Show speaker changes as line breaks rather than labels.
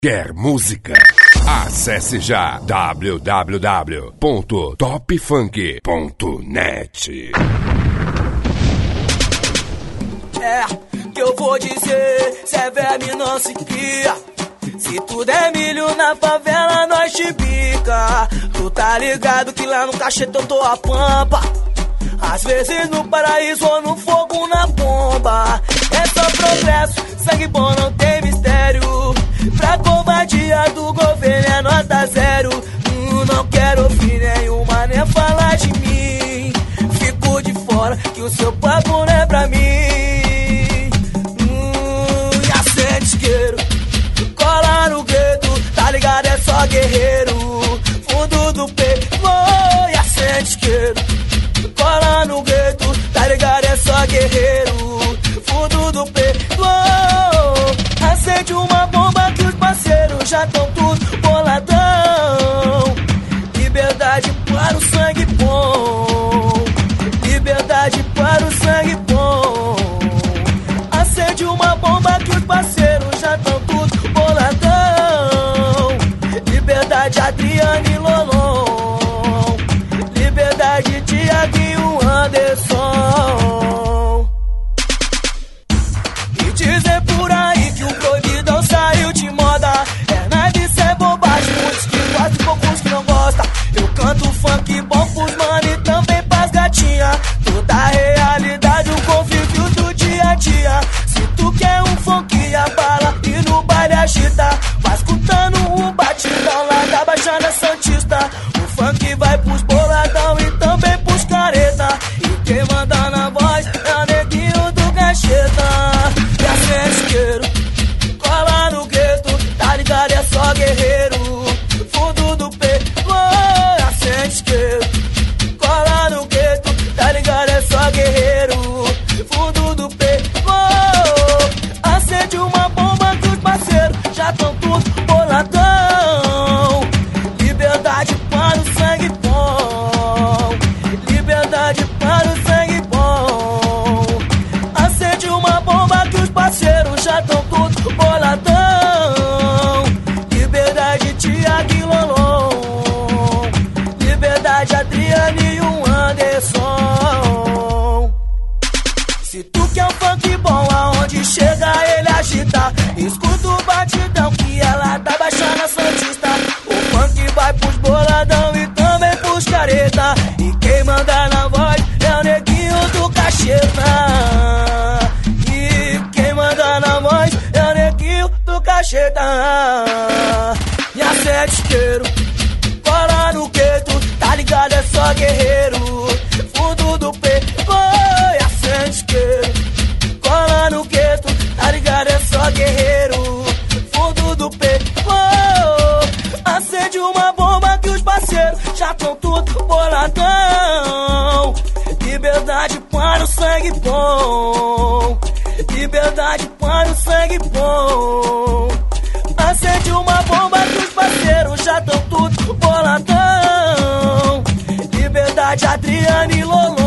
Quer música? Acesse já www.topfunk.net.
Que eu vou dizer, cê verme não se cria. Se tudo é milho na favela, nós te pica. Tu tá ligado que lá no cacheta eu tô a pampa. Às vezes no paraíso ou no fogo na bomba. É só progresso, sangue bom não tem mistério. Pra covardia do governo é nota zero. Não quero ouvir nenhuma nem falar de mim. Fico de fora que o seu papo não é pra mim. E acende isqueiro, cola no gueto, tá ligado, é só guerreiro. Fundo do peito, e acende isqueiro, cola no gueto, tá ligado, é só guerreiro. Fundo do peito, acende uma bomba que os parceiros já tão tudo boladão. Liberdade para o sangue bom, liberdade para o sangue bom. Acende uma bomba que os parceiros já tão tudo boladão. Liberdade Adriano e Lolon, liberdade Tiaguinho Anderson. E dizer por aí que o proibidão saiu de moda é nada, isso é bobagem. Muitos que gostam e poucos que não gostam. Eu canto funk bom pros mano e também pras gatinha. Toda a realidade, o convívio do dia a dia. Se tu quer um funk e a bala e no baile agita, vai escutando um batidão lá da Baixada Santista. O funk vai pros boladão e também pros careta. E quem manda na voz é o neguinho do cacheta. E acende isqueiro, cola no gueto, tá ligado, é só guerreiro. Fundo do peito, acende isqueiro, cola no gueto, tá ligado, é só guerreiro. Fundo do peito, acende uma bomba que os parceiros já tão tudo boladão. Liberdade para o sangue bom, liberdade para o sangue bom. Acende uma bomba que os parceiros já tão tudo boladão. Liberdade Tiaguinho Lolon, liberdade Adriano e Anderson. Se tu quer um funk bom, aonde chega ele agita. Escuta o batidão que ela tá baixando a Santista. O funk vai pros boladão e também pros careta. E quem manda na voz é o neguinho do cacheta. E quem manda na voz é o neguinho do cacheta. E acende isqueiro, cola no gueto, tá ligado, é só guerreiro. Fundo do peito, e acende isqueiro, cola no gueto, tá ligado, é só guerreiro. Fundo do peito, acende uma bomba que os parceiros já tão tudo boladão. Liberdade para o sangue bom, liberdade para o sangue bom. Acende uma bomba que os parceiros já tão tudo boladão. Liberdade Adriano e Lolon,